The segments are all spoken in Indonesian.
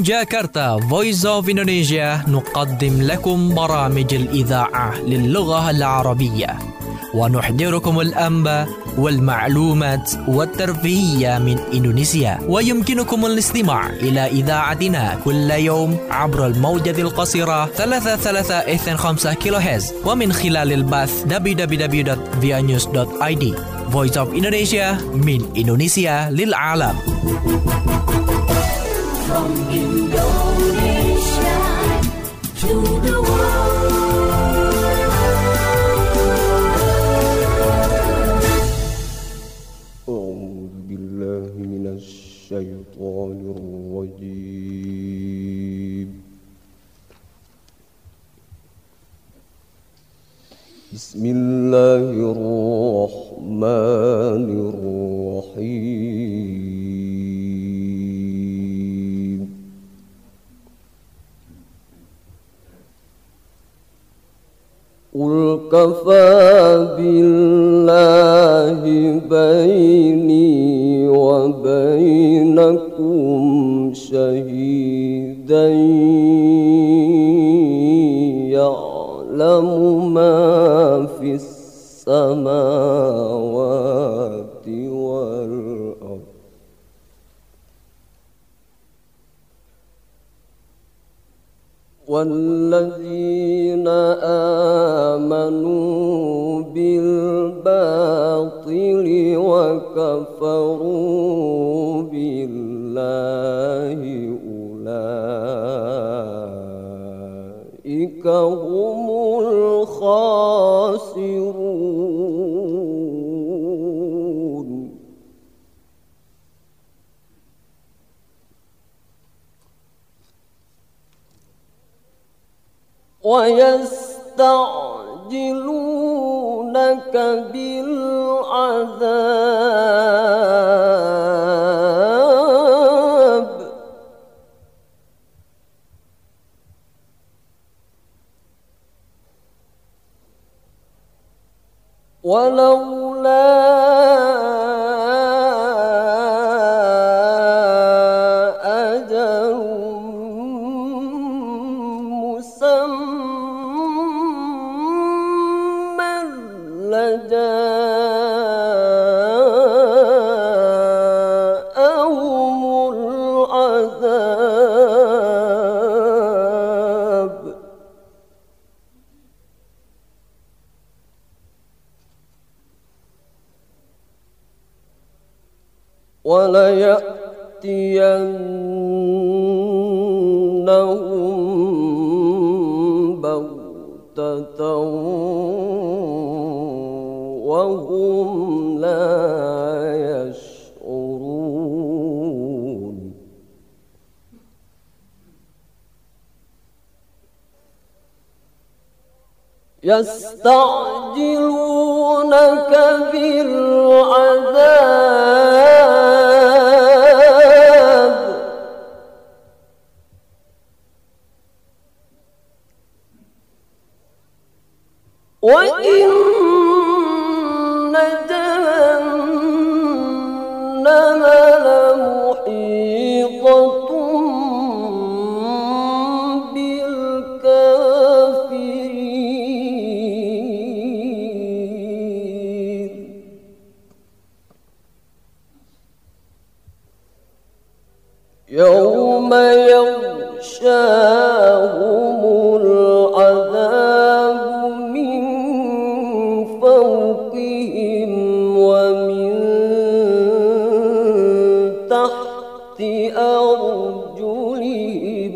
جاكرتا Voice of Indonesia نقدم لكم برامج الإذاعة للغة العربية ونحضركم الأنباء والمعلومات والترفيهية من إندونيسيا. ويمكنكم الاستماع إلى إذاعتنا كل يوم عبر الموجة القصيرة 33.5 كيلوهرتز ومن خلال البث www.vianews.id. Voice of Indonesia من إندونيسيا للعالم. From Indonesia to the world. أعوذ بالله من الشيطان الرجيم. بسم الله الرحمن الرحيم. قل كفى بالله بيني وبينكم شهيدا يعلم ما في السماوات والأرض والذين آمنوا بالباطل وكفروا بالله أولئك هم الخاسرون. ويستعجلونك بالعذاب ولولا أجل مسمى لجاءهم العذاب وليأتينهم بغتة وهم لا يشعرون. يستعجلونك بالعذاب وإن جهنم لمحيطة بالكافرين. يوم يغشاهم العذاب من فوقهم ومن تحت أرجلهم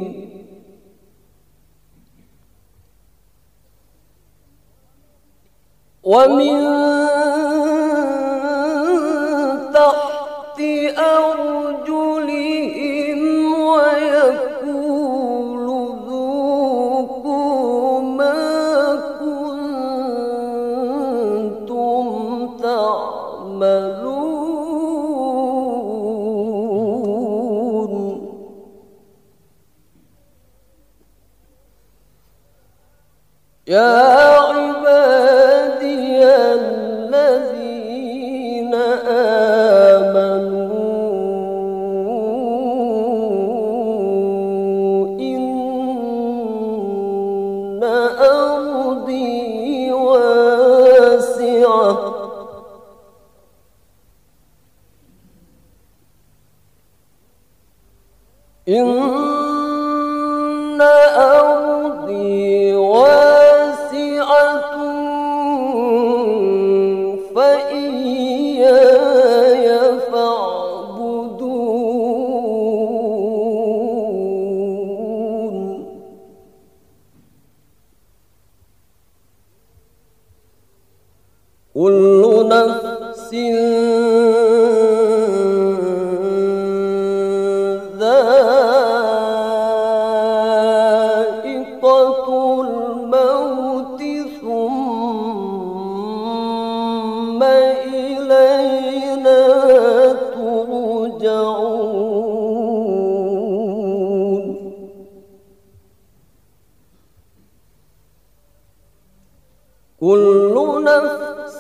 ومن تحت أرجلهم ويقول ذوقوا ما كنتم تعملون. يا عبادي الذين آمنوا إن أرضي واسعة فإياي فاعبدون كل نفس ذائقة الموت ثم إلينا ترجعون كل نفس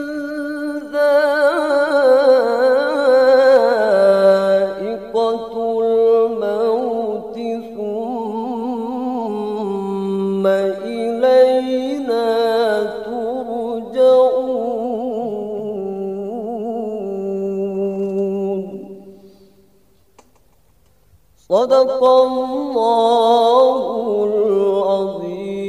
ذائقة الموت ثم إلينا ترجعون صدق الله العظيم.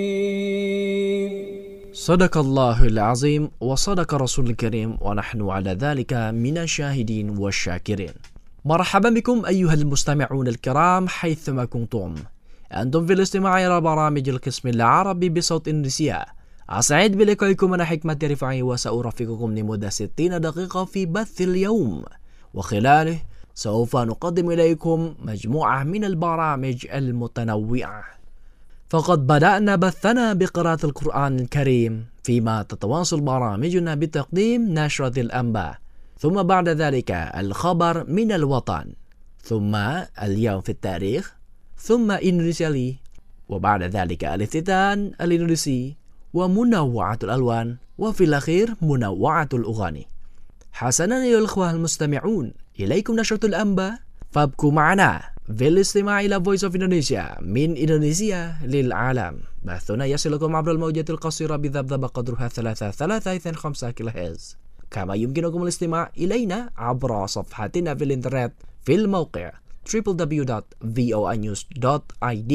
صدق الله العظيم وصدق رسول الكريم ونحن على ذلك من الشاهدين والشاكرين. مرحبا بكم أيها المستمعون الكرام حيثما كنتم، أنتم في الاستماع إلى برامج القسم العربي بصوت إندونيسيا. أسعد بلقائكم أنا حكمة رفعي، وسأرافقكم لمدة 60 دقيقة في بث اليوم، وخلاله سوف نقدم إليكم مجموعة من البرامج المتنوعة. فقد بدأنا بثنا بقراءة القرآن الكريم، فيما تتواصل برامجنا بتقديم نشرة الأنباء، ثم بعد ذلك الخبر من الوطن، ثم اليوم في التاريخ، ثم إندونيسيا لي، وبعد ذلك الافتتان الإندونيسي ومنوعة الألوان، وفي الأخير منوعة الأغاني. حسنا أيها الأخوة المستمعون، إليكم نشرة الأنباء، فابقوا معنا في الاستماع إلى Voice of Indonesia من إندونيسيا للعالم. بثنا يصلكم عبر الموجات القصيرة بذبذبة قدرها 3.5 كيلوهرتز، كما يمكنكم الاستماع إلينا عبر صفحتنا في الإنترنت في الموقع www.voinews.id.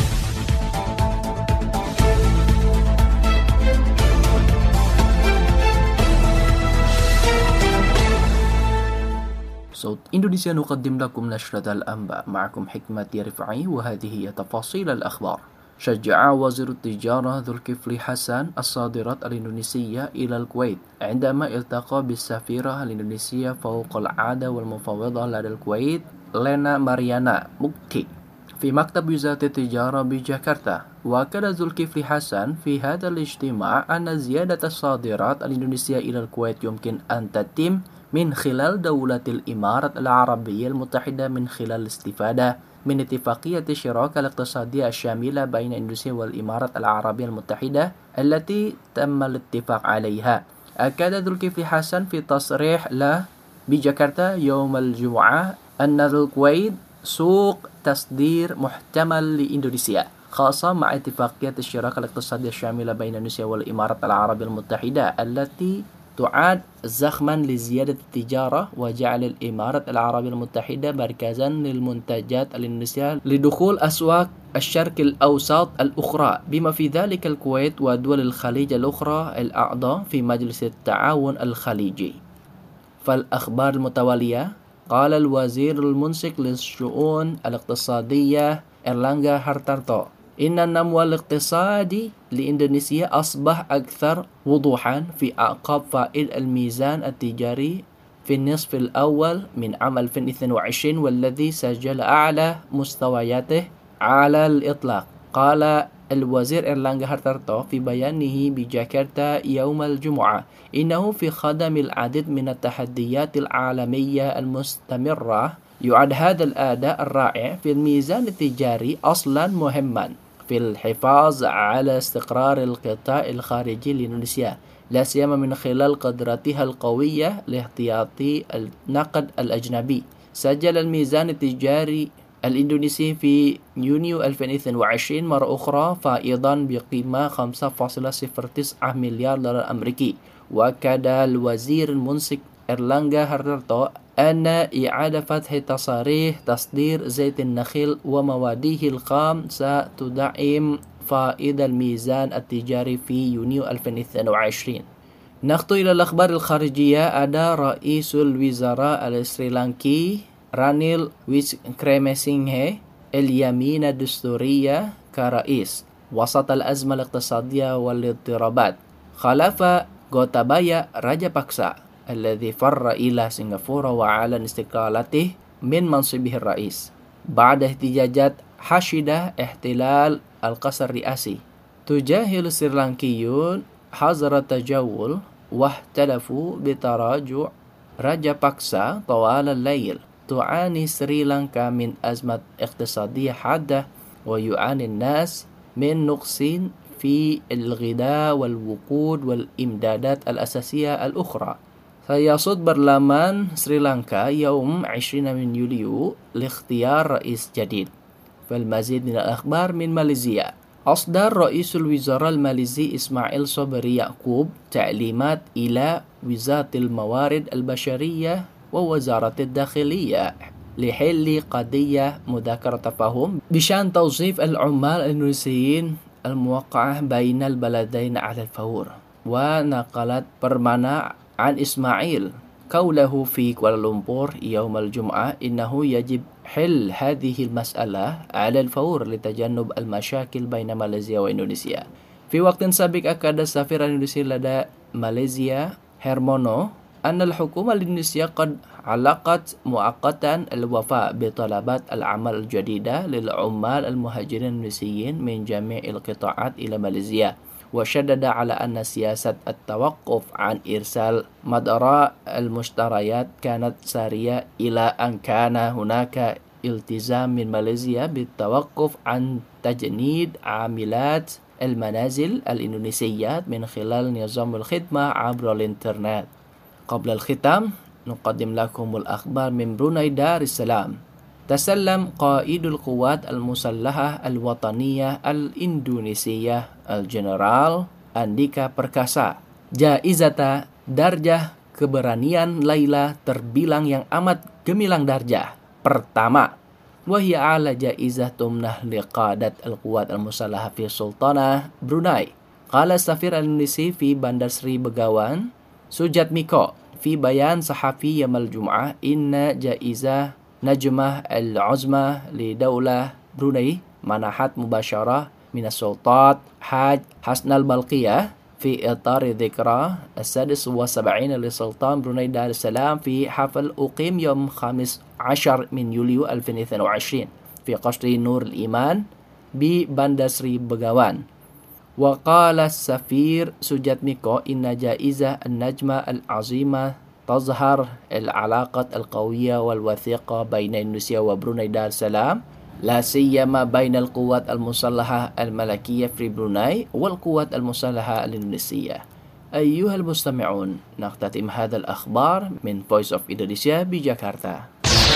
صوت إندونيسيا نقدم لكم نشرة الأنباء، معكم حكمة رفعي، وهذه هي تفاصيل الأخبار. شجع وزير التجارة ذو الكفل حسن الصادرات الإندونيسية إلى الكويت عندما التقى بالسفيرة الإندونيسية فوق العادة والمفوضة لدى الكويت لينا ماريانا مكتي في مكتب وزارة التجارة بجاكرتا. وأكد ذو الكفل حسن في هذا الاجتماع أن زيادة الصادرات الإندونيسية إلى الكويت يمكن أن تتم من خلال دولة الإمارات العربية المتحدة من خلال الاستفادة من اتفاقية الشراكة الاقتصادية الشاملة بين إندونيسيا والإمارات العربية المتحدة التي تم الاتفاق عليها. أكد ذو الكفل حسن في تصريح له بجاكرتا يوم الجمعة أن الكويت سوق تصدير محتمل لإندونيسيا، خاصة مع اتفاقية الشراكة الاقتصادية الشاملة بين إندونيسيا والإمارات العربية المتحدة التي تعد زخما لزيادة التجارة وجعل الإمارات العربية المتحدة مركزا للمنتجات الإندونيسية لدخول أسواق الشرق الأوسط الأخرى، بما في ذلك الكويت ودول الخليج الأخرى الأعضاء في مجلس التعاون الخليجي. فالأخبار المتوالية، قال الوزير المنسق للشؤون الاقتصادية إرلانغا هارتارتو إن النمو الاقتصادي لإندونيسيا أصبح أكثر وضوحا في أعقاب فائض الميزان التجاري في النصف الأول من عام 2022 والذي سجل أعلى مستوياته على الإطلاق. قال الوزير إرلانغا هارتارتو في بيانه بجاكرتا يوم الجمعة إنه في خضم العديد من التحديات العالمية المستمرة يعد هذا الأداء الرائع في الميزان التجاري أصلا مهما في الحفاظ على استقرار القطاع الخارجي لإندونيسيا، لا سيما من خلال قدرتها القوية لاحتياطي النقد الأجنبي. سجل الميزان التجاري الإندونيسي في يونيو 2022 مرة أخرى فائضا بقيمة 5.09 مليار دولار أمريكي. وأكد الوزير المنسق إرلانغا هارتارتو أن إعادة فتح تصاريح تصدير زيت النخيل ومواده الخام ستدعم فائض الميزان التجاري في يونيو 2022. نخطو إلى الأخبار الخارجية. Ada Raisul Wizara Sri Lanki Ranil Wickremesinghe اليمين الدستورية كرئيس وسط الأزمة الاقتصادية والاضطرابات خلف Gotabaya Rajapaksa الذي فر إلى سنغافورة وأعلن استقالته من منصبه الرئيس بعد احتجاجات حشدة احتلال القصر الرئاسي. تجاهل السريلانكيون حظر التجول واحتلفوا بتراجع راجاباكسا طوال الليل. تعاني سريلانكا من أزمة اقتصادية حادة ويعاني الناس من نقص في الغذاء والوقود والإمدادات الأساسية الأخرى. سيصد برلمان سريلانكا يوم 20 من يوليو لاختيار رئيس جديد. فالمزيد من الأخبار من ماليزيا. أصدر رئيس الوزراء الماليزي إسماعيل صبري يعقوب تعليمات إلى وزارة الموارد البشرية ووزارة الداخلية لحل قضية مذاكرة تفاهم بشأن توظيف العمال الإندونيسيين الموقعة بين البلدين على الفور. ونقلت برمانا عن إسماعيل قوله في كوالالمبور يوم الجمعة إنه يجب حل هذه المسألة على الفور لتجنب المشاكل بين ماليزيا وإندونيسيا. في وقت سابق أكد السفير الإندونيسي لدى ماليزيا هيرمونو أن الحكومة الإندونيسية قد علقت مؤقتا الوفاء بطلبات الأعمال الجديدة للعمال المهاجرين الإندونيسيين من جميع القطاعات إلى ماليزيا. وشدد على أن سياسة التوقف عن إرسال مدراء المشتريات كانت سارية إلى أن كان هناك التزام من ماليزيا بالتوقف عن تجنيد عاملات المنازل الإندونيسيات من خلال نظام الخدمة عبر الإنترنت. قبل الختام نقدم لكم الأخبار من بروناي دار السلام. تسلم قائد القوات المسلحة الوطنية الإندونيسية الجنرال Andika Perkasa Jaizata Darjah Keberanian Laila terbilang yang amat gemilang darjah pertama. Wahia ala jaizah tumnah liqadat al-quwat al-musallaha fi sultanah Brunei. Qala safir al-Indonesi fi Bandar Sri Begawan Sujat Miko fi bayan sahafi yamal jum'ah inna jaizah Najmah al-Uzma li Daulah Brunei manahat mubasyarah minas sultat Haj Hasnal Balqiyah fi itar dhikra as-sadis wa sab'in li Sultan Brunei Darussalam fi hafal uqim yom 15 min Yulio 2022 fi Qasri Nur al-Iman bi Bandar Sri Begawan. Wa qala as-safir Sujat Miko inna jaizah an-najma al-azimah تظهر العلاقة القوية والوثيقة بين إندونيسيا وبروناي دار السلام لا سيما بين القوات المسلحة الملكية في بروناي والقوات المسلحة الإندونيسية. أيها المستمعون نختتم هذا الأخبار من Voice of Indonesia بجاكرتا.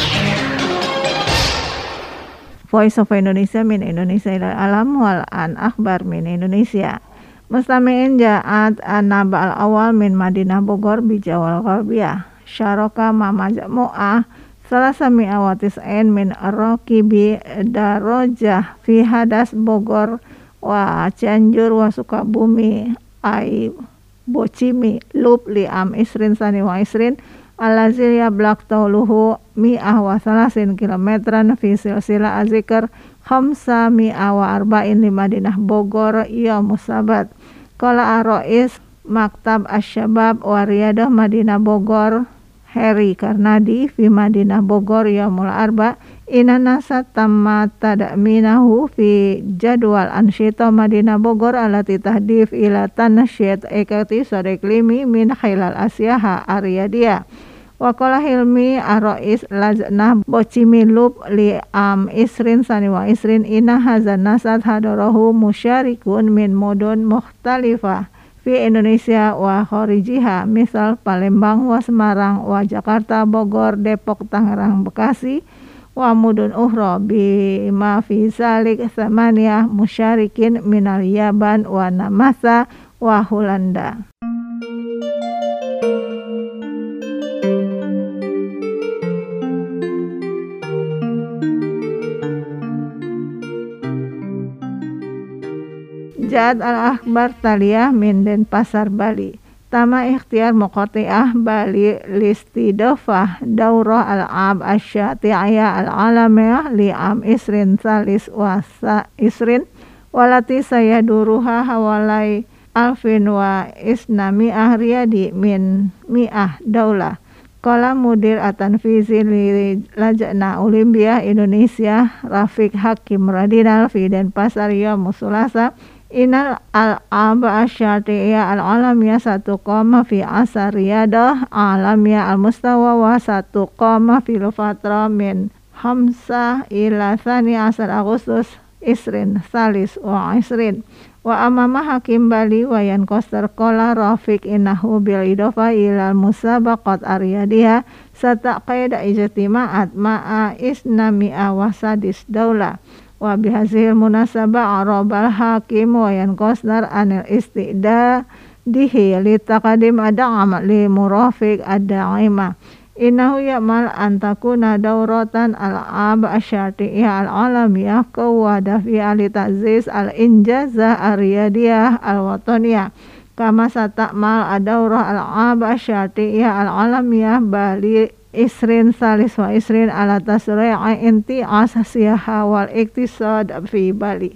Voice of Indonesia min Indonesia ilal alam wal an akhbar min Indonesia. Mustami'in ja'at an-naba al-awal min Madinah Bogor bijawal Garbiyah. Syaraka ma majmu'ah salasami awatis'ain min ar-raqibi darajah fi hadas Bogor wa Cianjur wa Sukabumi ai Bocimi lub li am isrin sani wa isrin alazil yablaq tauluhu mi'ah wa salasin kilometran fi silsila azikr khamsa mi'ah wa arba'in li Madinah Bogor yaumus sabat. Qala Rais Maktab Asy-Syabab wa Riyadah Madinah Bogor Heri Karnadi fi Madinah Bogor yaumul arba inana satamma tadminahu fi jadwal ansyita Madinah Bogor alati tahdif ila tanasyid ikati sadiklimi min khilal asyaha ariyadiyah. Wa qala Hilmi Ar-Rais Laznah Bocimilub li am isrin sani wa isrin inna hazan nasat hadarahu musyarikun min mudun mukhtalifah fi Indonesia wa kharijiha misal Palembang wa Semarang wa Jakarta Bogor Depok Tangerang Bekasi wa mudun ukhra bima fi zalik samaniyah musyarikin minal Yaban wa Namasa wa Hulanda. Ja'at al-akhbar taliyah min Denpasar Bali. Tama ikhtiar Muqati'ah Bali listidafah daurah al-ab asyati'iyah al-alamiyah li'am isrin salis wasa isrin walati saya duruha hawalai alfin wa isnami'ah riyadi min mi'ah daulah. Qala mudir at-tanfizi li lajna Olimpia Indonesia Rafiq Hakim Radinal fi Denpasar yaum Sulasa Inal al-aba asyati'iyah al-alamiyah satu qoma fi asar riyadah alamiyah al-mustawa wa satu qoma fil fatra min hamsa ila thani asar Agustus isrin salis wa isrin wa amama Hakim Bali wa yankostar kola Rafiq innahu bil idofa ilal musabaqat ariyadiyah sataqaida ijtima'at ma'a isnami'a wasadis daulah. Wa bihazil munasabah arabal Hakim wa yankostar anil isti'dadihi li taqadim ada'am li murafiq ad-da'imah. Innahu ya'mal antakuna dauratan al-ab asyati'iyah al-alamiyah kawada fi al-ta'ziz al-injaza ar-riyadiyah al-wataniyah kama sata'mal ad-daurah al-ab asyati'iyah al-alamiyah Bali isrin salis wa isrin ala tasri'i inti'as siyaha wal iktisad fi Bali.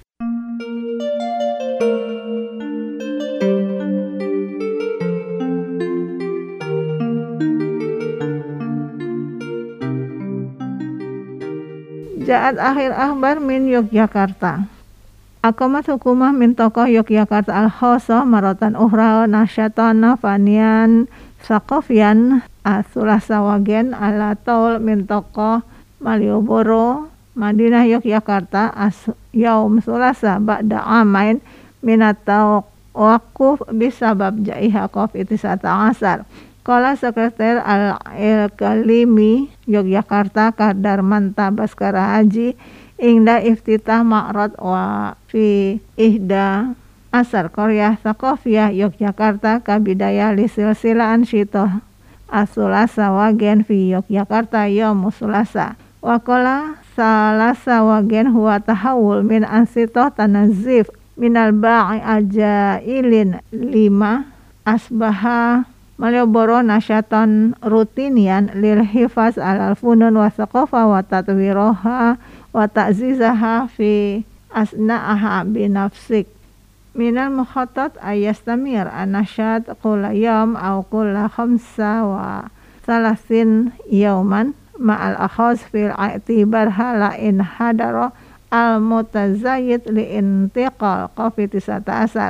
Ja'at akhir akhbar min Yogyakarta. Akomat hukumah min tokoh Yogyakarta al-Khosoh maratan uhra nasyatana fanian sakofian asulasawagen ala taul min tokoh Malioboro Madinah Yogyakarta yaum sulasa ba'da amain minatau wakuf bisabab jaiha COVID-19. Kala Sekretariat al-Kalimi Yogyakarta Kadarmanta Baskara Haji ingda iftitah ma'rad wa fi ihda asar Korea Sakofiyah Yogyakarta kabidaya lisilsilaan syitoh asulasa wagen fi Yogyakarta yaum sulasa wa qala salasa wagen huwa tahawul min ansitoh tanazif minal ba'i ajailin 5 asbaha Malioboro nasyatan rutinian lil hifaz alal funun wa thaqafa wa tatwiroha wa ta'zizaha fi asna'aha binafsik minal mukhatat ayastamir anasyad kulla yawm au kulla khamsa wa salasin yawman ma'al akhaz fil i'tibar hala in hadaro al mutazayyid li intiqal COVID-19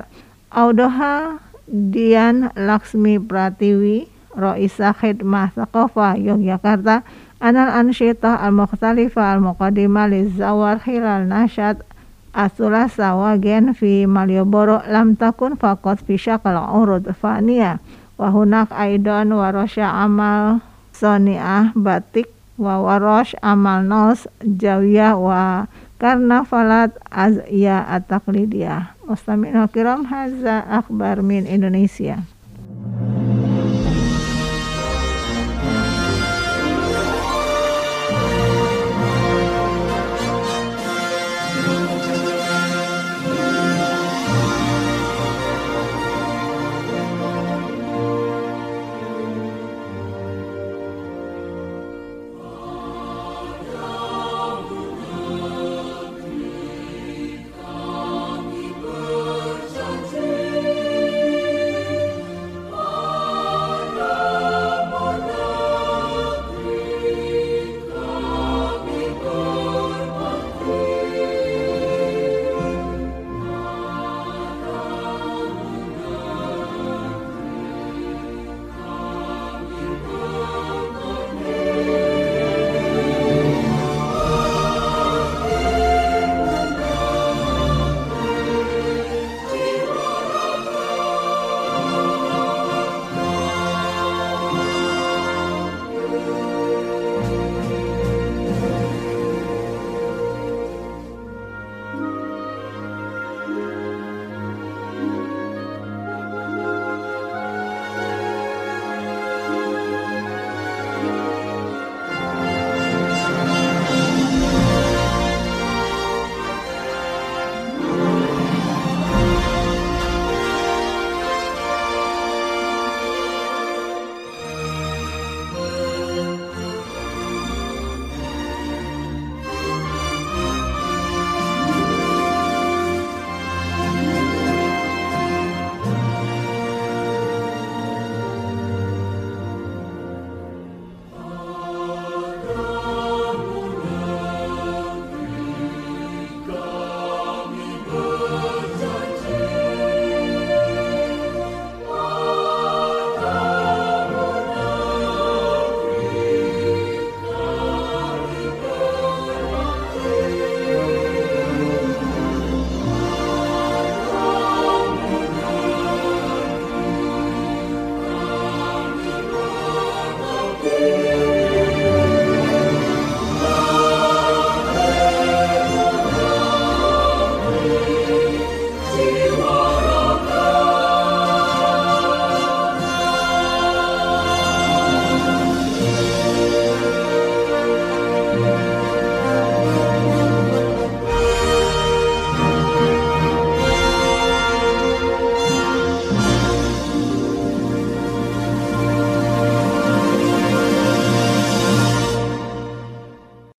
audoha Dian Laksmi Pratiwi Roisa Khidmah Thaqafah Yogyakarta anal ansyitah al-mukhtalifah al-muqaddimah lizawar hilal nasyad asulasa wagen fi Malioboro lam takun faqat fi syakal urud faniyah wa hunak aidan warasya amal soni'ah batik wa warash amal nos jawiyah wa karnafalat azya at-taqlidiyah. Mustami'in kiram hadza akhbar min Indonesia.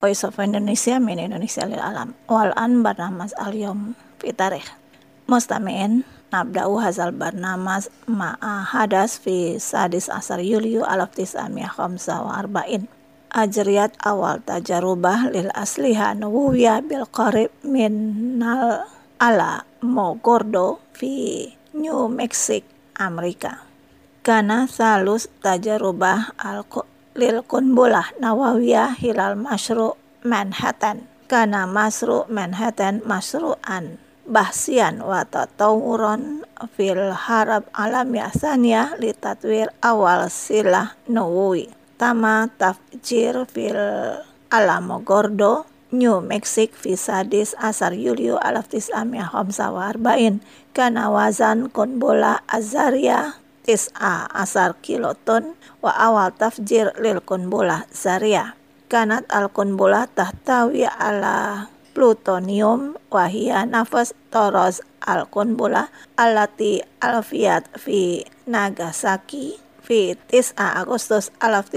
Voice of Indonesia min Indonesia lil alam. Wal an barnamas al-yawm fi tarikh. Mustami'in nabda'u hazal barnamas ma'a hadas fi sadis asar Yulyu 1945. Ajriyat awal tajarubah lil asliha nuwiyah bil qarib minal ala Mogordo fi New Mexico, Amerika. Kana salus tajarubah lil kunbulah nawawiyah hilal masru' Manhattan. Kana masru' Manhattan masru'an bahsian wa tatawuron fil harab alamiyah saniyah li tatwir awal silah nuwi. Tama tafjir fil Alamogordo, New Mexico fi sadis asar Yulyu 1945. Kana wazan kunbola azaria tis'a asar kiloton wa awal tafjir lil kunbola zaria. Kanat al kunbola tahtawi ala plutonium wa hiya nafas toros al kunbola alati alfiyat fi Nagasaki fi 9 Agustus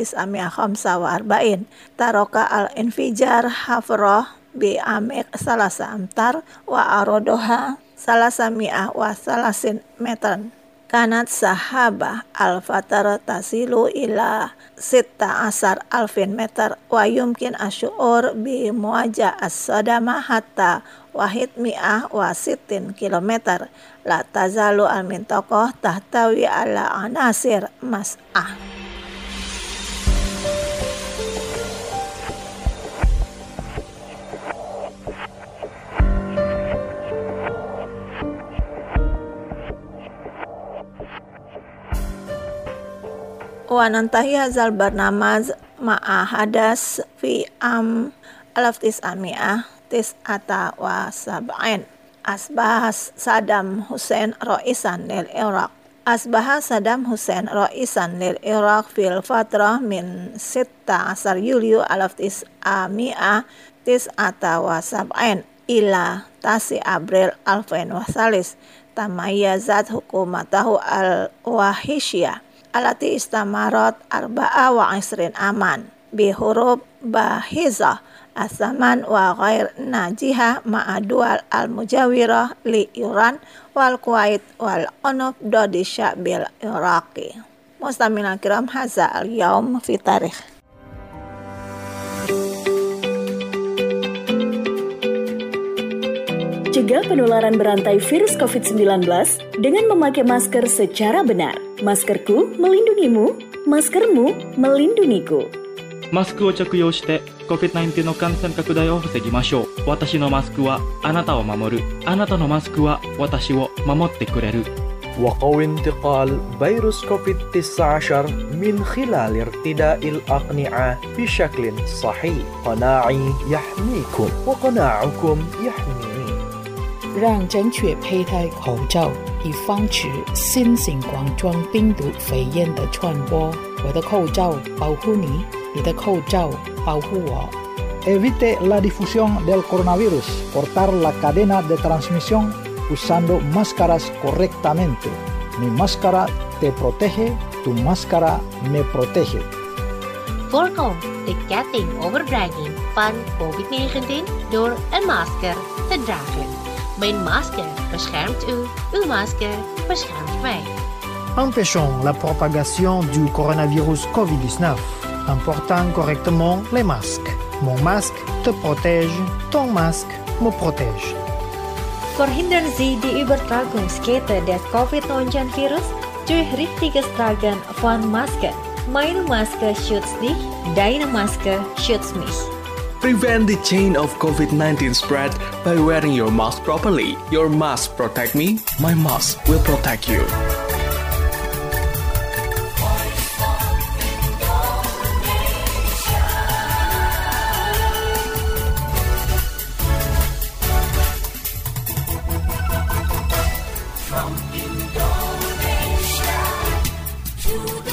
1945. Taroka al-infijar hafroh bi amik salasa amtar wa arodoha salasa mi'ah wa salasin meter. Kanat sahabah al-fatar tasilu ila 16 alfin meter wa yumkin asyur bi muaja as-sadama hatta wahid mi'ah wa sitin kilometer. La tazalu al-mintokoh tahtawi ala anasir mas'ah. Wa nantahi hazal barnamaz ma'a hadas fi am 1979. Asbahas Saddam Hussein ra'isan lil Iraq. Asbaha Saddam Hussein ra'isan lil Iraq fil fatrah min 16 Yulyu 1979 ila 10 April 2003. Tamayyazat hukumatahu al-wahisyah alati istamarat 24 aman bihurub bahizah asaman wa ghair najihah ma'adual al-mujawirah li Iran wal Kuwait wal Unuf dodi syabil Iraqi. Mustamina kiram haza al-yawm fi tarikh. Cegah penularan berantai virus COVID-19 dengan memakai masker secara benar. Maskerku melindungimu, maskermu melindungiku. マスクを着用して COVID-19 の感染拡大を防ぎましょう。私のマスクはあなたを守る。あなたのマスクは私を守ってくれる。 وقوي انتقال فيروس كوفيد-19 من خلال ارتداء الأقنعة بشكل صحيح. قناعي يحميكم وقناعكم يحميني. 让正确佩戴口罩，以防止新型冠状病毒肺炎的传播。我的口罩保护你，你的口罩保护我。 Evite la difusión del coronavirus. Cortar la cadena de transmisión usando máscaras correctamente. Mi máscara te protege, tu máscara me protege. Voorkom de ketting overdraging van COVID-19 door een masker te dragen. Mijn masker beschermt u, uw masker beschermt mij. Empêchons la propagation du coronavirus COVID-19 en portant correctement les masques. Mon masque te protège, ton masque me protège. Verhindern Sie die Übertragungskette des COVID-19-Virus durch richtiges Tragen von Masken. Meine Maske schützt dich, deine Maske schützt mich. Prevent the chain of COVID-19 spread by wearing your mask properly. Your mask protect me, my mask will protect you. From Indonesia to the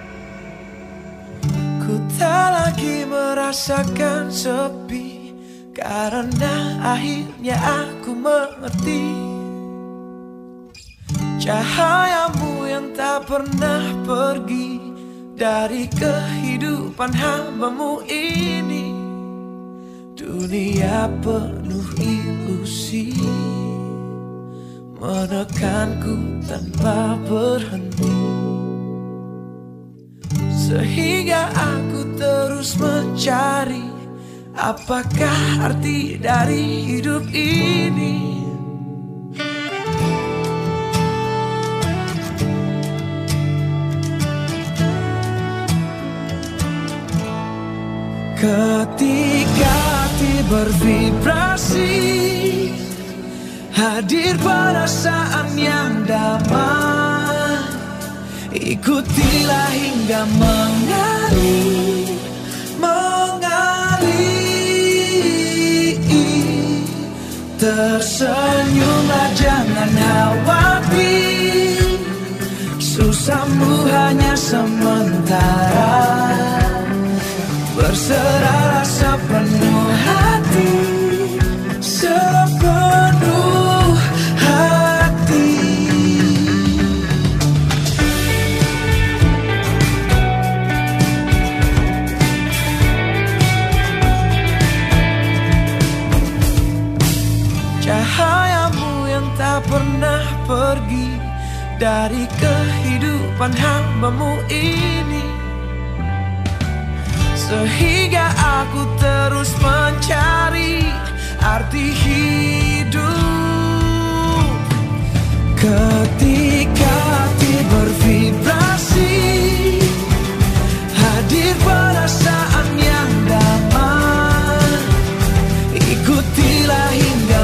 Ku tak lagi merasakan sepi Karena akhirnya aku mengerti cahayamu yang tak pernah pergi dari kehidupan hambamu ini. Dunia penuh ilusi menekanku tanpa berhenti, sehingga aku terus mencari apakah arti dari hidup ini. Ketika hati bervibrasi, hadir perasaan yang damai, ikutilah hingga mengalir, tersenyumlah jangan khawatir, susahmu hanya sementara, berserahlah sepenuh hati, sepenuh hati. Cahayamu yang tak pernah pergi dari kehidupan hambamu ini, sehingga aku terus mencari arti hidup. Ketika hati bervibrasi, hadir perasaan yang damai, ikutilah hingga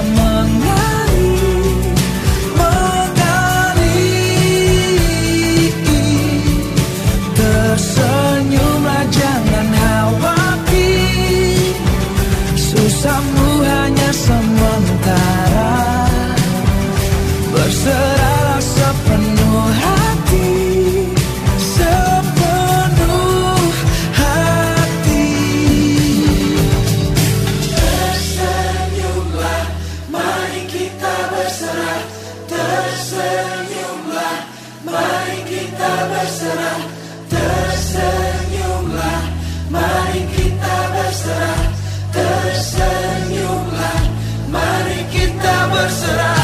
tersenyumlah jangan khawatir, susahmu hanya sementara, berserahlah sepenuh hati, sepenuh hati. Tersenyumlah, mari kita berserah. Tersenyumlah, mari kita berserah. Tersenyumlah, mari kita berserah. Tersenyumlah, mari kita berserah.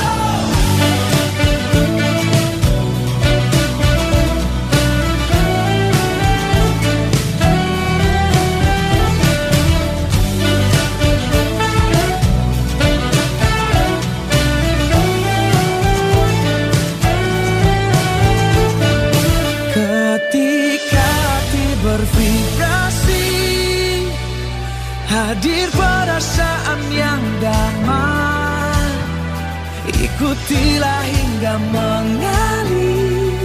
Bervibrasi, hadir perasaan yang damai, ikutilah hingga mengalir,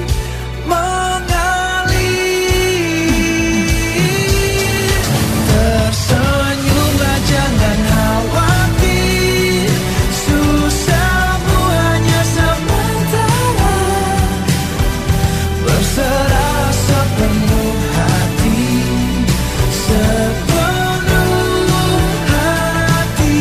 tersenyumlah jangan khawatir, susahmu hanya sementara, berserah sepenuh hati, sepenuh hati.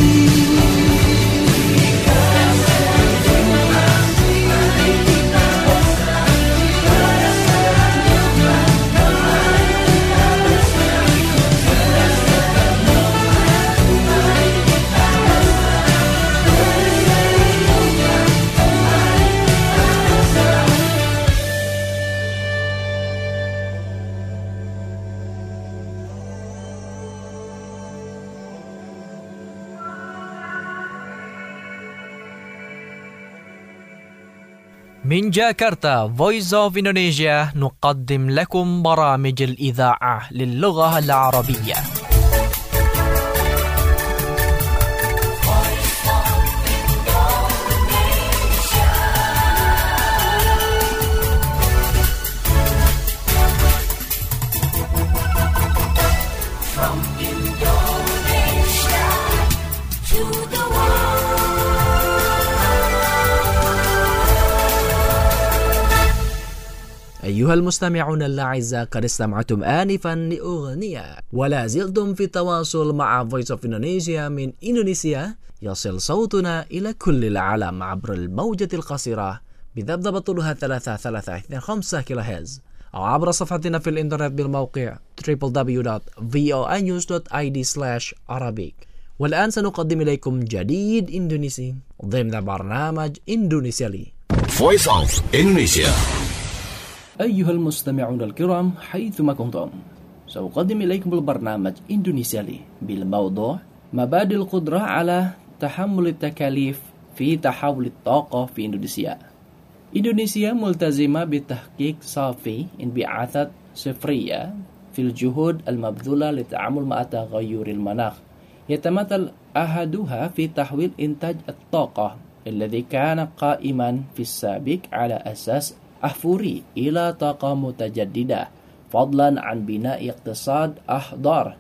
من جاكرتا Voice of Indonesia نقدم لكم برامج الإذاعة للغة العربية. From Indonesia to the world. أيها المستمعون الأعزاء، قد استمعتم آنفا لأغنية ولا زلتم في التواصل مع Voice of Indonesia من إندونيسيا. يصل صوتنا إلى كل العالم عبر الموجة القصيرة بذبذبة طولها 3325 كيلوهرتز أو عبر صفحتنا في الإنترنت بالموقع www.voanews.id/Arabic. والآن سنقدم إليكم جديد إندونيسي ضمن برنامج إندونيسيا لي. Voice of Indonesia. أيها المستمعون الكرام حيثما كنتم، سأقدم إليكم البرنامج إندونيسيا لي بالموضوع مبادئ القدرة على تحمل التكاليف في تحول الطاقة في إندونيسيا. إندونيسيا ملتزمة بتحقيق صافي انبعاثات صفرية في الجهود المبذولة للتعامل مع تغير المناخ، يتمثل أحدها في تحويل إنتاج الطاقة الذي كان قائما في السابق على أساس أحفوري إلى طاقة متجددة، فضلا عن بناء اقتصاد أخضر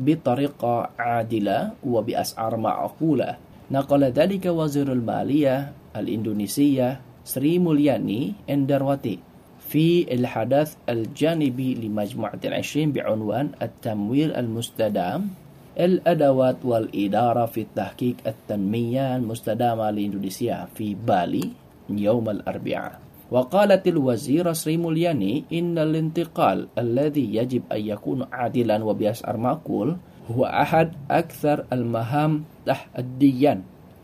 بطريقة عادلة وبأسعار معقولة. نقل ذلك وزير المالية الإندونيسية سري مولياني إندرواتي في الحدث الجانبي لمجموعة العشرين بعنوان التمويل المستدام، الأدوات والإدارة في تحقيق التنمية المستدامة لإندونيسيا في بالي يوم الأربعاء. وقالت الوزيرة سري مولياني إن الانتقال الذي يجب أن يكون عادلا وبأسعار معقول هو أحد أكثر المهام تحديا،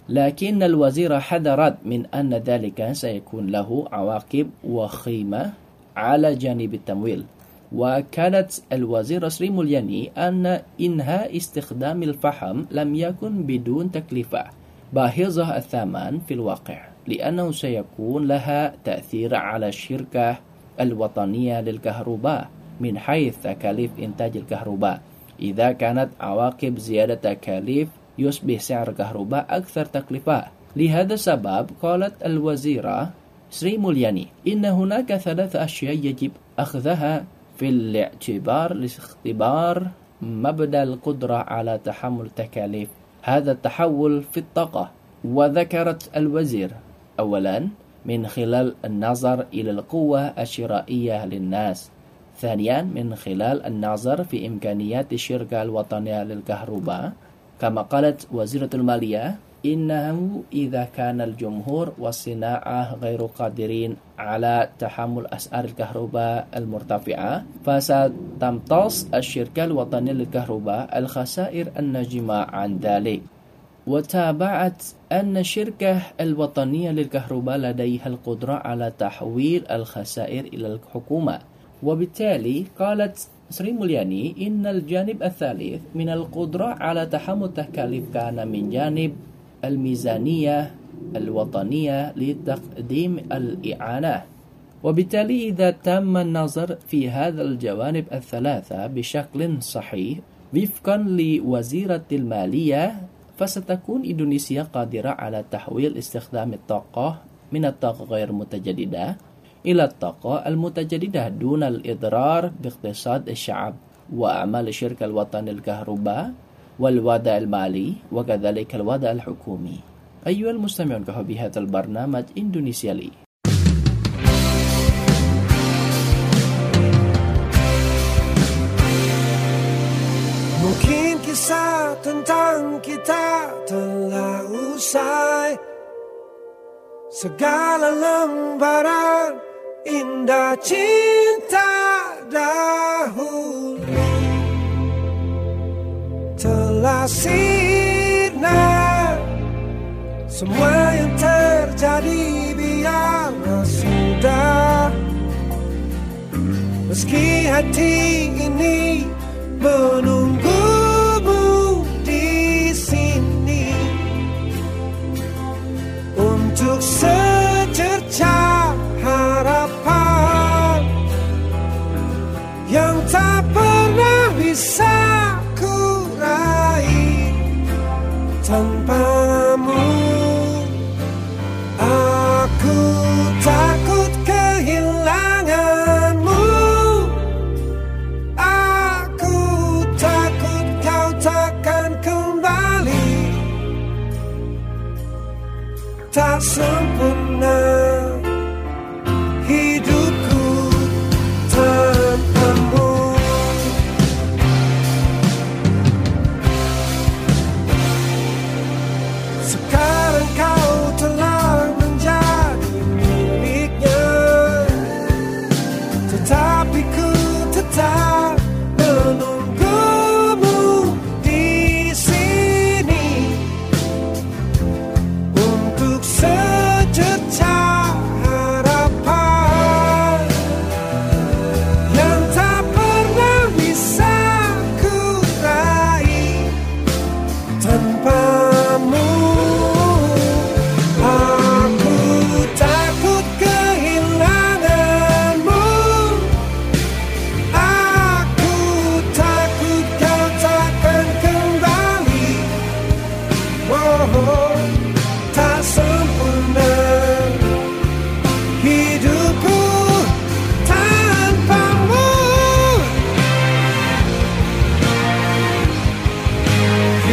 لكن الوزيرة حذرت من أن ذلك سيكون له عواقب وخيمة على جانب التمويل. وكانت الوزيرة سري مولياني أن إنهاء استخدام الفحم لم يكن بدون تكلفة باهظة الثمن في الواقع، لأنه سيكون لها تأثير على الشركة الوطنية للكهرباء من حيث تكاليف إنتاج الكهرباء. إذا كانت عواقب زيادة تكاليف يصبح سعر الكهرباء أكثر تكلفة. لهذا السبب قالت الوزيرة سري مولياني إن هناك 3 أشياء يجب أخذها في الاعتبار لاختبار مبدأ القدرة على تحمل تكاليف هذا التحول في الطاقة. وذكرت الوزير: أولا، من خلال النظر إلى القوة الشرائية للناس. ثانيا، من خلال النظر في إمكانيات الشركة الوطنية للكهرباء. كما قالت وزيرة المالية إنه إذا كان الجمهور والصناعة غير قادرين على تحمل أسعار الكهرباء المرتفعة، فستمتص الشركة الوطنية للكهرباء الخسائر الناجمة عن ذلك. وتابعت أن الشركة الوطنية للكهرباء لديها القدرة على تحويل الخسائر إلى الحكومة. وبالتالي قالت سري مولياني إن الجانب الثالث من القدرة على تحمل التكاليف كان من جانب الميزانية الوطنية لتقديم الإعانة. وبالتالي إذا تم النظر في هذا الجوانب الثلاثة بشكل صحيح وفقا لوزيرة المالية، فستكون إندونيسيا قادرة على تحويل استخدام الطاقة من الطاقة غير المتجددة إلى الطاقة المتجددة دون الإضرار باقتصاد الشعب وأعمال الشركة الوطنية للكهرباء والوضع المالي وكذلك الوضع الحكومي. أيها المستمعون كهوبي هذا البرنامج إندونيسيا لي. Mungkin kisah tentang kita telah usai, segala lembaran indah cinta dahulu telah sirna. Semua yang terjadi biarlah sudah, meski hati ini menunggumu di sini untuk secerca harapan yang tak pernah bisa ku raih tanpamu. Aku takut kehilanganmu, aku takut kau takkan kembali. Tak sempurna hidupku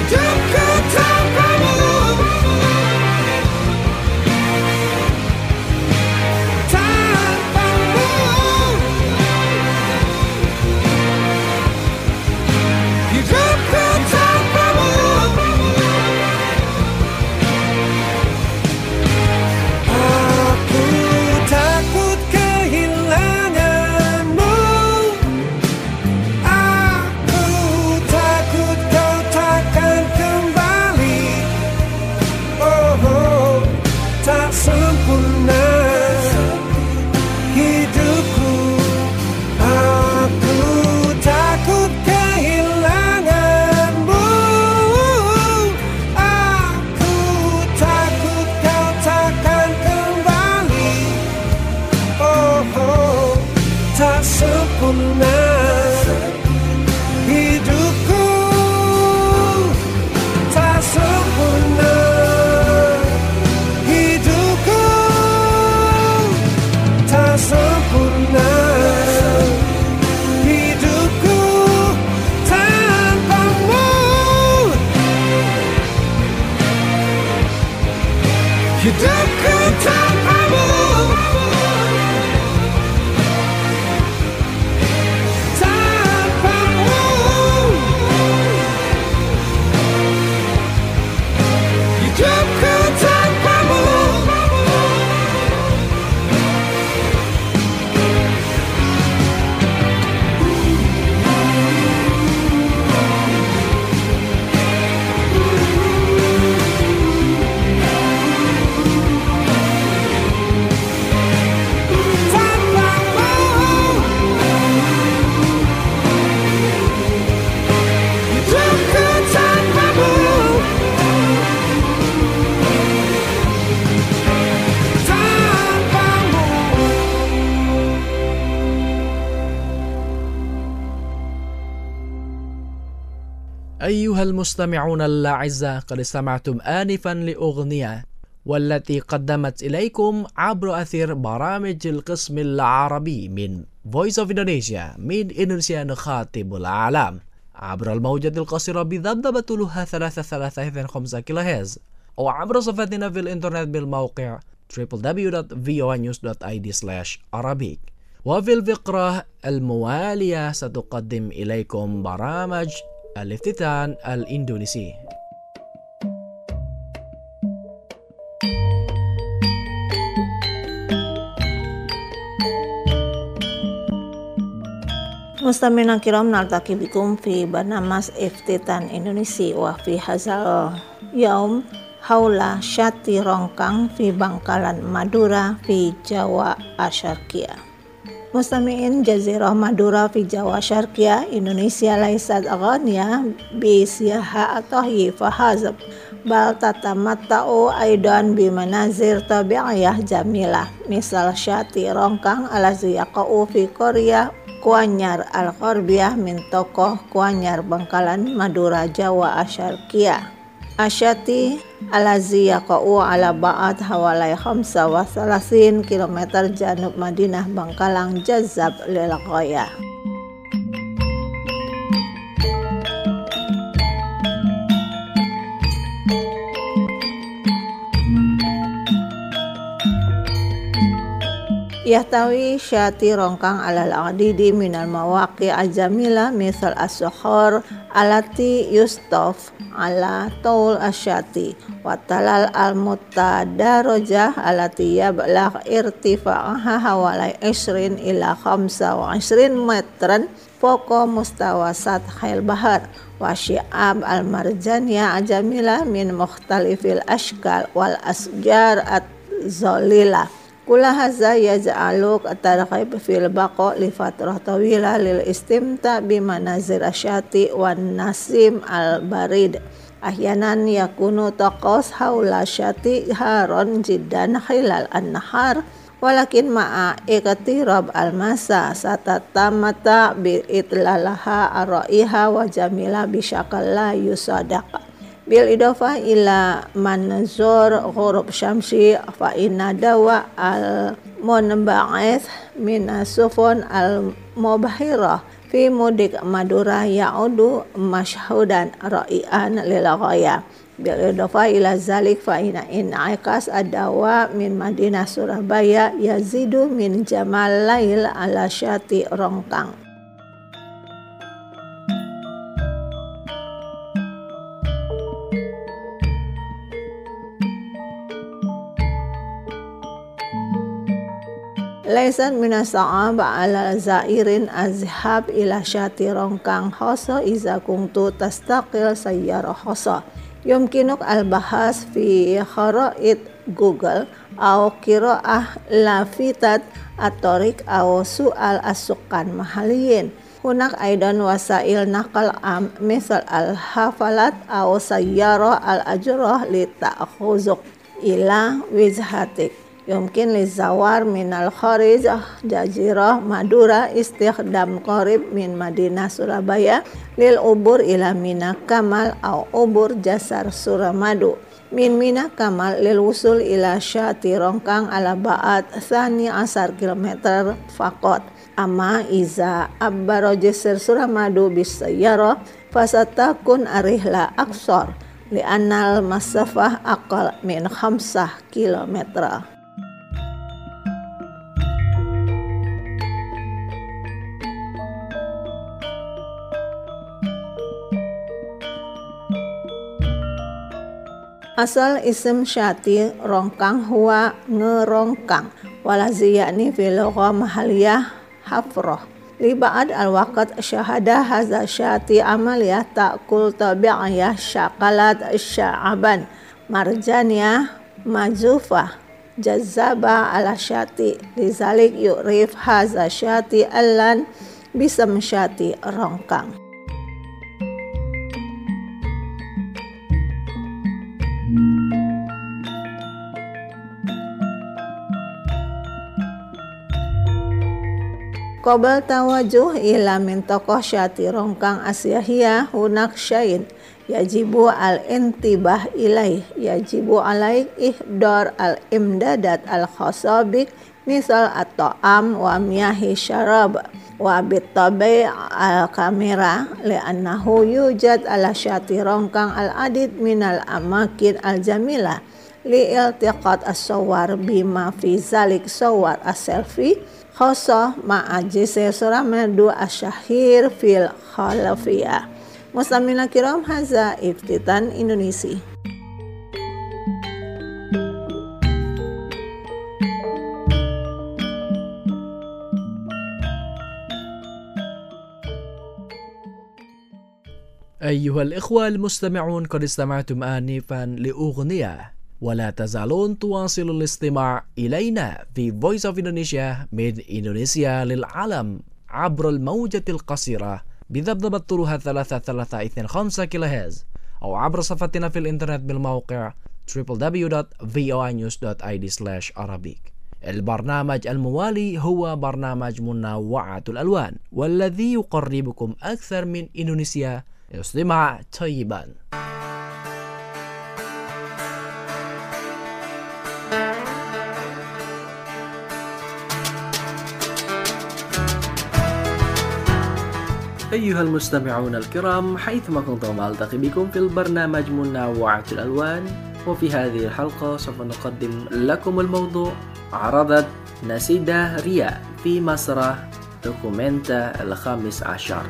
hidupku tanpamu. Hidupku tanpamu. Aku takut kehilanganmu. Aku takut kau takkan kembali. Oh, tak sempurna hidupku. Aku takut kehilanganmu. Aku takut kau takkan kembali. Oh, tak sempurna hidupku. Tak sempurna hidupku. Tak sempurna hidupku tanpamu. Hidupku tanpamu. Tanpamu. Hidupku tanpamu. أيها المستمعون الأعزاء، قد استمعتم آنفا لأغنية والتي قدمت إليكم عبر أثير برامج القسم العربي من Voice of Indonesia من إندونيسيا نخاطب العالم عبر الموجة القصيرة بذبذبة طولها 3.5 كيلوهرتز أو عبر صفحتنا في الإنترنت بالموقع www.voanews.id/Arabic. وفي الفقرة الموالية ستقدم إليكم برامج الافتتان الإندونيسي. Mustamina kiram naltaki bikum fi banamas iftitan Indonesia wa fi hazal yaum haula syati rongkang fi Bangkalan Madura fi Jawa Asyarkia. Mustami'in Jazirah Madura fi Jawa Syarkia Indonesia laisat aghaniya bi siyaha atahi fahazab bal tatamatta'u aidan bi manazir tabi'iyah jamilah misal syati rongkang alazi yaqa'u fi Korea Kuanyar Al-Gharbiyah min tokoh Kuanyar Bangkalan Madura Jawa Asyarkia. Asyati alazi yaqa'u ala ba'at hawalai 35 km janub Madinah Bangkalang jazab lil ghaya. Yahtawi syati rongkang alal adidi minal mawaqi ajamila misal as-sukhur alati yustaf ala taul asyati wa talal al-muttadarajah alati yablagh irtifa'aha hawalai 20 ila 25 metran foko mustawa sathil bahar wa syi'ab al-marjaniyah ajamila min mukhtalifil ashkal wal asjar at-zalilah. Kula hadza yaj'aluk at-targhib fil baqa li fatrah tawila lil istimta bi manazir asyati wan nasim al-barid. Ahyanan yakunu taqas haula syati haron jiddan khilal an-nahar walakin ma'a iqtirab al-masa satatamata bi itlalaha araiha wa jamila bi syakal la yusadaq. Bil idofa ila manzur ghurub syamsi fa inna dawa al munba'ith min sufun al mubahirah fi mudik Madura ya'udu mashhudan ra'ian lil ghaya bil idafa ila zalik fa in'akas adawa min Madinah Surabaya yazidu min jamal lail ala syati Rongkang. Laisan minas sa'aba ala zairin azhab ila syati Rongkang khoso iza kuntu tastaqil sayyara khoso yumkinuk al-bahas fi kharaid Google au qiraah lafitat at-tariq au su'al as-sukan mahaliyin hunak aidan wasail naqal am misal al-hafalat au sayyara al-ajrah li ta'khuzuk ila wizhatik yumkin lizawar minal kharij jazirah Madura istikhdam qarib min Madinah Surabaya lil ubur ila Mina Kamal au ubur Jasar Suramadu min Mina Kamal lil wusul ila syati Rongkang ala ba'at thani asar kilometer faqat amma iza abbaro Jasar Suramadu bisayyarah fasatakun arihla aksor li'annal masafah aqal min 5 kilometer. Asal isim syati Rongkang huwa ngerongkang walazi yakni fi lugha mahaliyah hafroh li ba'd al-waqt syahada hadza syati amaliyah ta'kul tabi'iyah syakalat sya'aban marjaniyah majufah jazaba ala syati lizalik yu'rif hadza syati allan bisam syati Rongkang. Qabal tawajuh ila min tokoh syati Rongkang asyahiyah hunak syain yajibu al-intibah ilaih yajibu alaik ihdar al-imdadat al-khasabik misal at-ta'am wa miyahi syarab wa bitabai al-kamera li'annahu yujad ala syati Rongkang al-adid minal amakin al-jamilah li'iltiqat as-sawar bima fi zalik sawar as-selfie khosoh ma'ajise Suramadu asyahir fil khalafiyah. Muslimina kiram haza iftitan Indonesia. أيها الإخوة المستمعون قد استمعتم آنفا لأغنية ولا تزالون تواصل الاستماع إلينا في Voice of Indonesia من إندونيسيا للعالم عبر الموجة القصيرة بذبذبة طولها 3.325 كيلوهرتز أو عبر صفحتنا في الإنترنت بالموقع www.voinews.id/arabic. البرنامج الموالي هو برنامج منوعة الألوان والذي يقربكم أكثر من إندونيسيا. استمع طيبا. أيها المستمعون الكرام حيثما كنتم ألتقي بكم في البرنامج منوعة الألوان وفي هذه الحلقة سوف نقدم لكم الموضوع عرضت نسيدة ريا في مسرح دوكومنتا 15.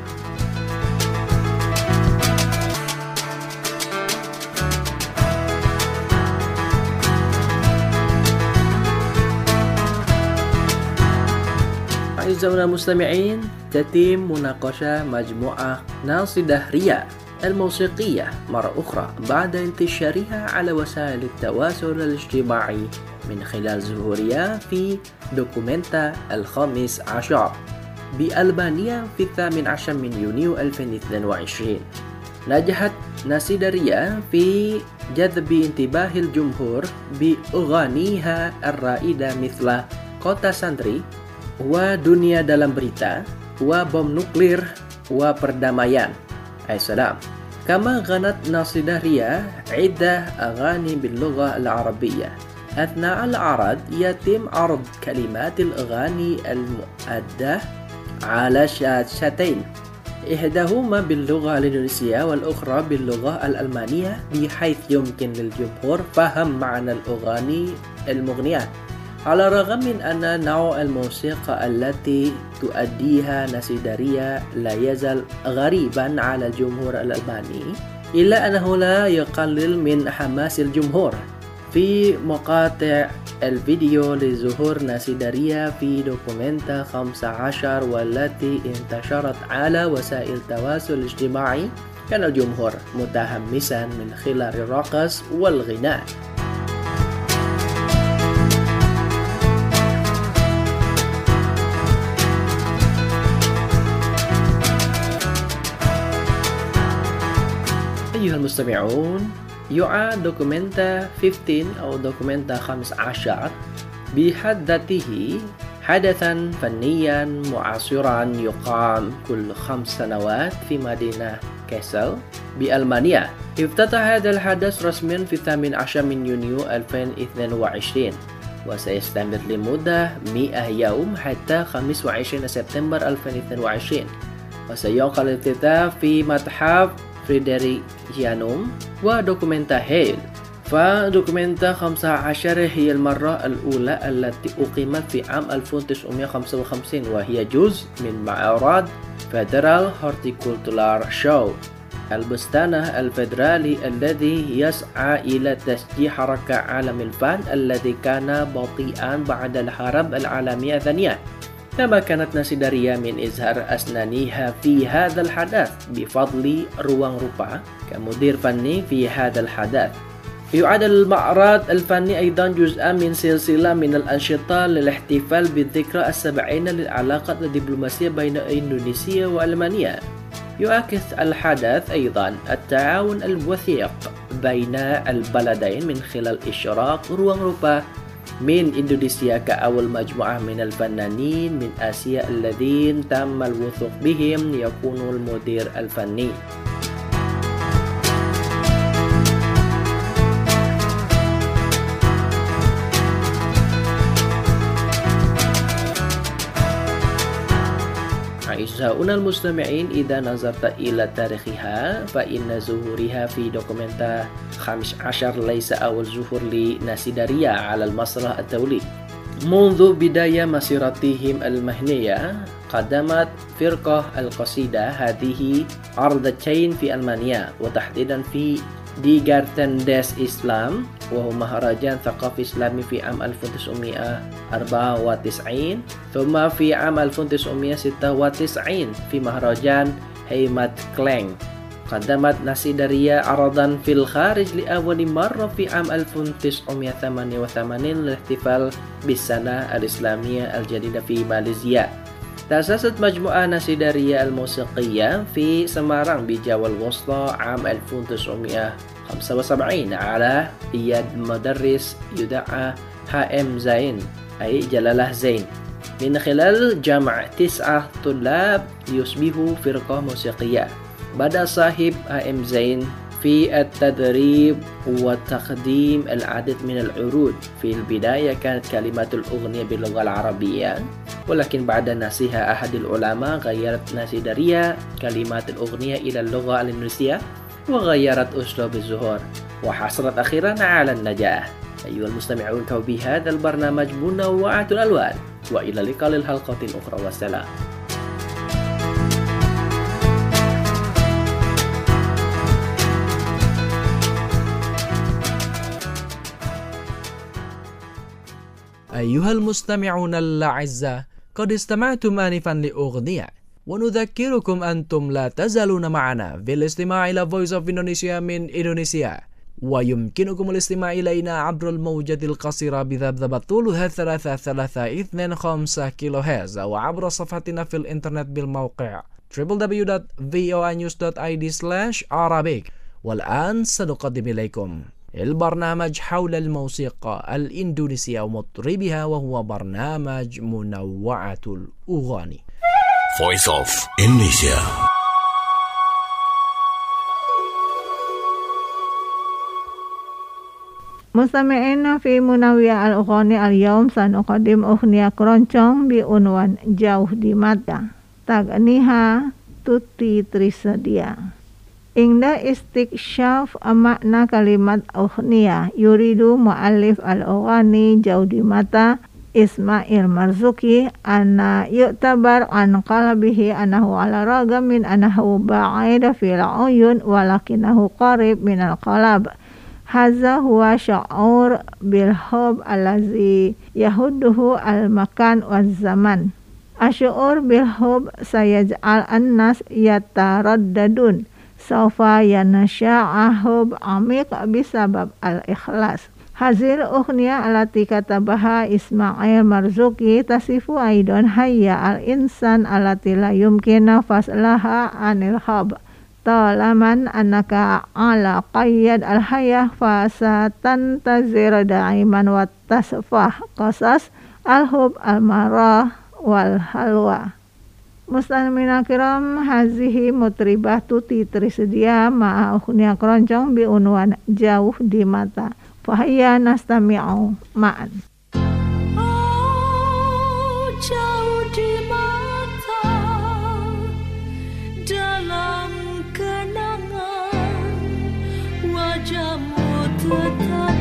أعزائنا المستمعين تتم مناقشة مجموعة ناصدة ريا الموسيقية مرة أخرى بعد انتشارها على وسائل التواصل الاجتماعي من خلال ظهورها في دوكومنتا 15 بألبانيا في 18 من يونيو 2022. نجحت ناصدة ريا في جذب انتباه الجمهور بأغانيها الرائدة مثل Kota Santri ودنيا dalam berita وبوم نوكلير وبردamaian السلام. كما غنت ناصدة ريا عدة أغاني باللغة العربية. أثناء العرض يتم عرض كلمات الأغاني المؤدة على شاشتين، إحداهما باللغة الإندونيسية والأخرى باللغة الألمانية، بحيث يمكن للجمهور فهم معنى الأغاني المغنية. على الرغم من أن نوع الموسيقى التي تؤديها ناسيداريا لا يزال غريبا على الجمهور الألماني، إلا أنه لا يقلل من حماس الجمهور. في مقاطع الفيديو لظهور ناسيداريا في دوكومنتا 15 والتي انتشرت على وسائل التواصل الاجتماعي، كان الجمهور متحمسا من خلال الرقص والغناء. أيها المستمعون، يعد دوكومنتا 15 أو دوكومنتا 15 بحد ذاته حدثا فنيا معاصرا يقام كل 5 سنوات في مدينة كاسل بألمانيا. افتتح هذا الحدث رسميا في 18 من يونيو 2022 وسيستمر لمدة 100 يوم حتى 25 سبتمبر 2022 وسيقع الافتتاح في متحف فريدريكيانوم ودوكومنتا هيل. فدوكومنتا 15 هي المرة الأولى التي أقيمت في عام 1955 وهي جزء من معرض فيدرال هورتيكولتورال شو البستانة الفيدرالي الذي يسعى إلى تشجيع حركة عالم الفن الذي كان بطيئا بعد الحرب العالمية الثانية. تمكنت ناسيداريا من إظهار أسنانها في هذا الحدث بفضل روان روبا كمدير فني في هذا الحدث. يعد المعرض الفني أيضا جزءا من سلسلة من الأنشطة للاحتفال بالذكرى 70 للعلاقة الدبلوماسية بين إندونيسيا وألمانيا. يؤكد الحدث أيضا التعاون الوثيق بين البلدين من خلال إشراك روان روبا من إندونيسيا كأول مجموعة من الفنانين من آسيا الذين تم الوثوق بهم يكونوا المدير الفني. أعزائنا المستمعين، إذا نظرت إلى تاريخها فإن ظهورها في دوكومنتا 15 ليس أول ظهور لناسيداريا على المسرح الدولي. منذ بداية مسيرتهم المهنية قدمت فرقة القصيدة هذه عرضتين في ألمانيا وتحديدا في دي جارتن داس إسلام وهو مهرجان ثقافي إسلامي في عام 1994 ثم في عام 1996 في مهرجان هيمات كلانج. قدمت ناسيداريا عرضا في الخارج لأول مرة في عام 1988 للاحتفال بالسنة الإسلامية الجديدة في ماليزيا. تأسست مجموعة ناسيداريا الموسيقية في سمارang بجاوة الوسطى عام 1975 على يد مدرس يدعى HM زين أي جلالة زين. من خلال جمع 9 طلاب يشبه فرقة موسيقية. بدأ صاحب HM زين في التدريب وتقديم العديد من العروض. في البداية كانت كلمات الأغنية باللغة العربية، ولكن بعد نصيحة أحد العلماء غيرت ناسيداريا كلمات الأغنية إلى اللغة الإندونيسية وغيرت أسلوب الظهور وحصلت أخيرا على النجاح. أيها المستمعون، بهذا البرنامج منوعة الألوان، وإلى اللقاء للحلقة أخرى والسلام. أيها المستمعون الأعزاء، قد استمعتم آنفا لأغنية، ونذكركم أنتم لا تزالون معنا في الاستماع إلى Voice of Indonesia من إندونيسيا، ويمكنكم الاستماع إلينا عبر الموجة القصيرة بذبذبة طولها 325 كيلو هرتز أو عبر صفحتنا في الإنترنت بالموقع www.voanews.id/Arabic. والآن سنقدم إليكم البرنامج حول الموسيقى الإندونيسية ومطربها، وهو برنامج منوعة الأغاني. Voice of Indonesia. مستمعينا في منوع الأغاني اليوم سنقدم أغنية كرونشong بعنوان جauh di mata. yastagniha tuti trisedia. Ingda istiksyaf makna kalimat ughniya yuridu mu'allif al-ughani Jaudimata Ismail Marzuki anna yu'tabar an qalbihi annahu ala ragam min annahu ba'ida fil uyun walakinahu qarib min al-qalab. Hadza huwa sya'ur bil hub allazi yahudduhu al-makan waz zaman. Asy'ur bil hub sayaj'al an-nas yataraddadun saufa yanasha'ahub amik bisabab al-ikhlas. Hazil ughniya alati katabaha Ismail Marzuki tasifu aidon hayya al-insan alati la yumkina faslaha anil hub. Talaman annaka ala qayyad al-hayah fasatan tazir da'iman wa tasfah qasas al-hub al-marah wal halwa. Muslimina kiram hazihi mutribah tuti trisedia ma'a ukhniya keroncong bi unwan jauh di mata. Fahiyya nastami'u ma'an. Oh, jauh di mata dalam kenangan wajahmu tetap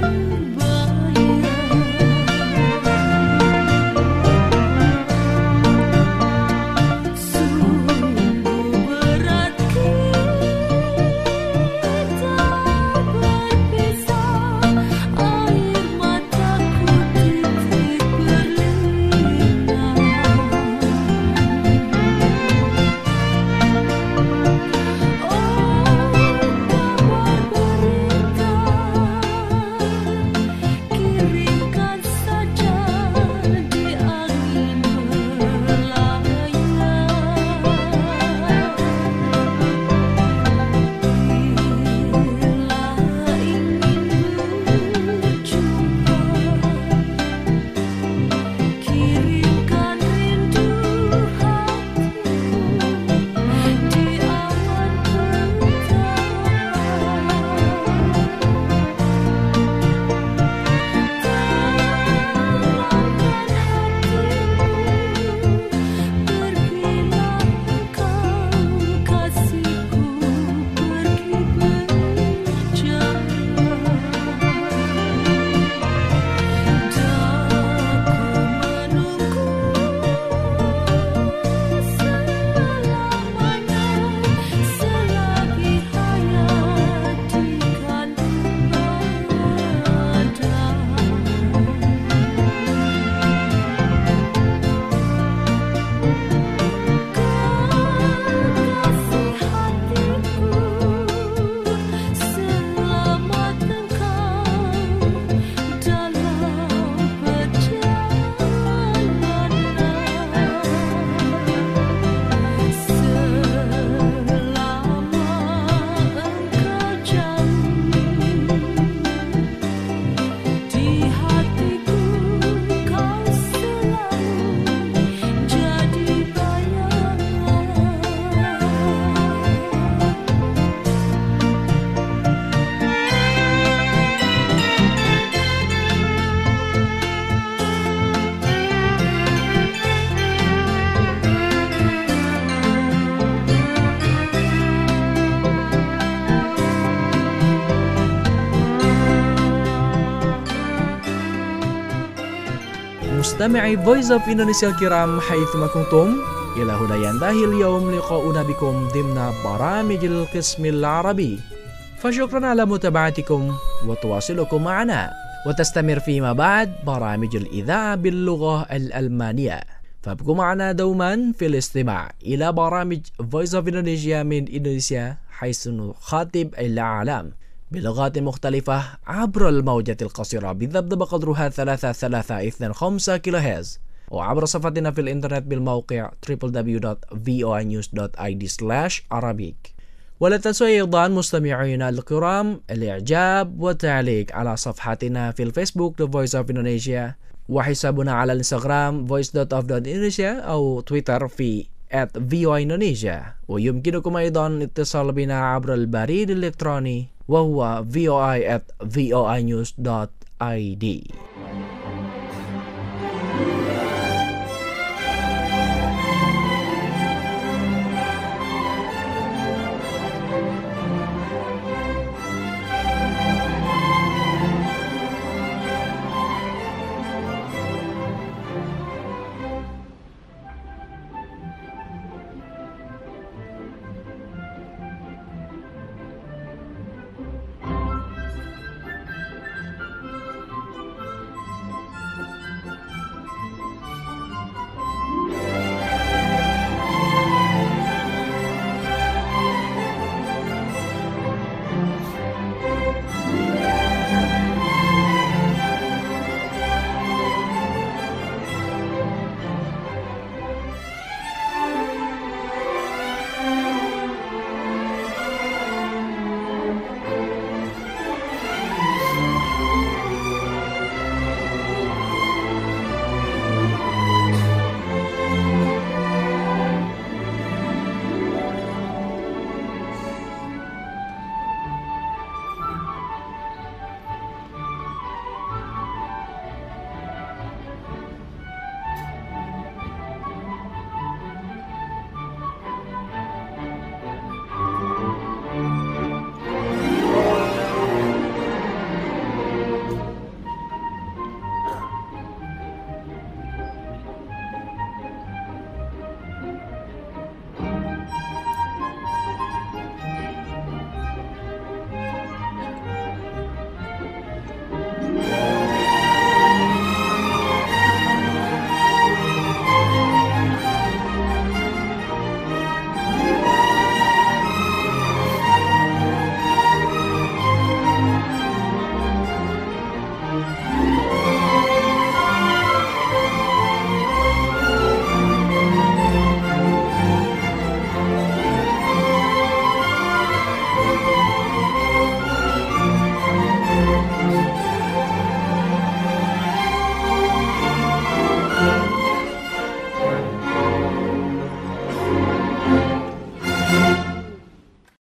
مستمعي Voice of Indonesia الكرام حيثما كنتم إلى هنا ينتهي اليوم لقاؤنا بكم ضمن برامج القسم العربي فشكرا على متابعتكم وتواصلكم معنا وتستمر فيما بعد برامج الإذاعة باللغة الألمانية فابقوا معنا دوما في الاستماع إلى برامج Voice of Indonesia من إندونيسيا حيث نخاطب العالم بلغات مختلفة عبر الموجات القصيرة بذبذب قدرها 3325 كيلو هرتز وعبر صفحتنا في الإنترنت بالموقع www.voinews.id/Arabic. ولا تنسوا أيضا مستمعينا الكرام الإعجاب والتعليق على صفحتنا في الفيسبوك The Voice of Indonesia وحسابنا على الانستغرام voice.of.indonesia أو تويتر في @voindonesia ويمكنكم أيضا الاتصال بنا عبر البريد الإلكتروني وهو voi@voinews.id.